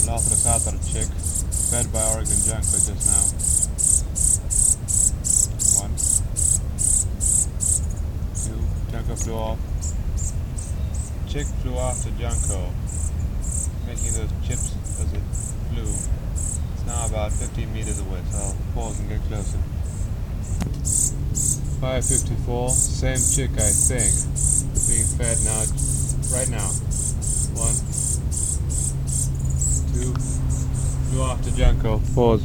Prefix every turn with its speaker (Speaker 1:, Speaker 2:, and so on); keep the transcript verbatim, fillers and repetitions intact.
Speaker 1: L'altra Satar chick, fed by Oregon Junco just now. One. Two. Junco flew off. Chick flew off to Junco, making those chips as it flew. It's now about fifteen meters away, so I'll pause and get closer. five fifty-four, same chick I think, being fed now, right now. One, two, flew off to Junco, pause.